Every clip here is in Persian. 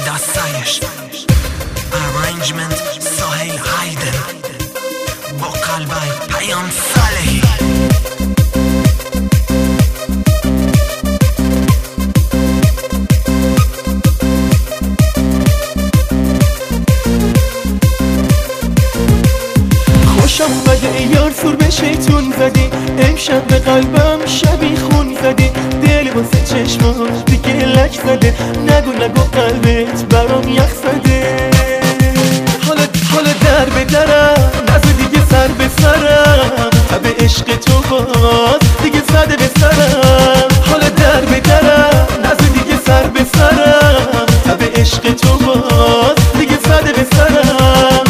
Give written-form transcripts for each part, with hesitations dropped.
دستایش Arrangement سهیل هایدن با قلبای پیام صالحی خوشم اومده یار سور به شیطون زدی امشب به قلبم شبی خون زدی دل واسه چشمات دیگه لک زده نگو قلبت برام یخ زده حالا در به درم نزد دیگه سر به سرم تب عشق تو باز دیگه زده به سرم حالا در به درم نزد دیگه سر به سرم تب عشق تو باز دیگه زده به سرم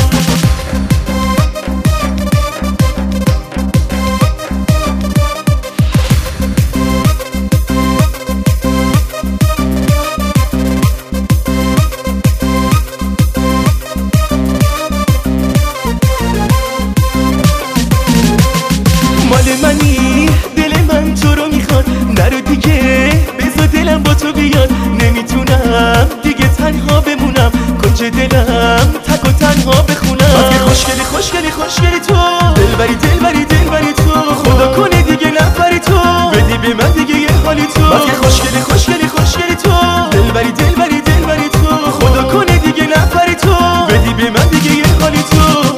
مال منی دل من تو رو میخواد نرو دیگه بذار دلم با تو بیاد نمیتونم دیگه تنها بمونم کنج دلم تک و تنها بخونم وقتی خوشگلی تو دلبری تو خدا کنه دیگه نفری تو بدی به من دیگه یه حالی تو وقتی خوشگلی تو دلبری تو خدا کنه دیگه نفری تو بدی به من دیگه یه حالی تو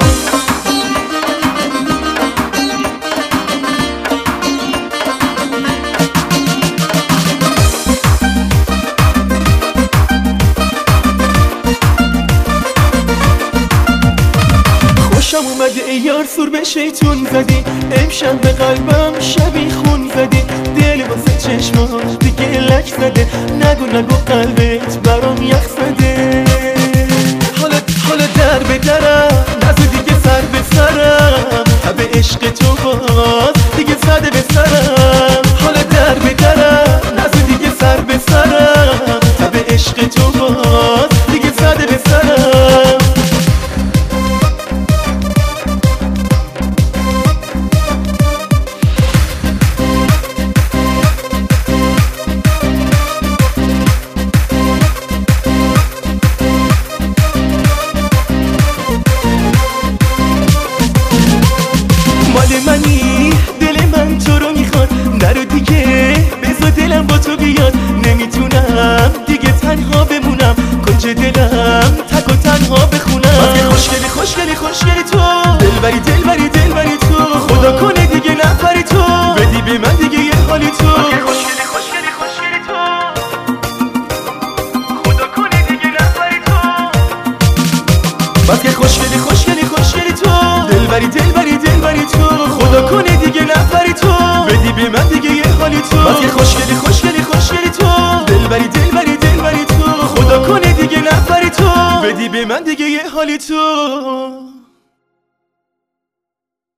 خوشم اومده یار سور به شیطون زدی امشب به قلبم شبی خون زدی دل واسه چشمات دیگه لک زده نگو قلبت برام یخ زده حالا در به درم نزد دیگه سر به سرم تب عشق تو باز دیگه زده به سرم حالا در به درم نزد دیگه سر به سرم تب عشق تو باز دیگه زده به سرم مال منی دل من تو رو میخواد نرو دیگه بذار دلم با تو بیاد نمیتونم دیگه تنها بمونم کنج دلم تک و تنها بخونم وقتی خوشگلی تو دلبری تو خدا کنه دیگه نفری تو بدی به من دیگه یه حالی تو خوشگلی تو خدا کنه دیگه نفری تو وقتی خوشگلی تو دلبری تو خدا کنه دیگه نفری تو بدی به من دیگه یه حالی تو وقتی خوشگلی تو دلبری تو خدا کنه دیگه نفری تو بدی به من دیگه یه حالی تو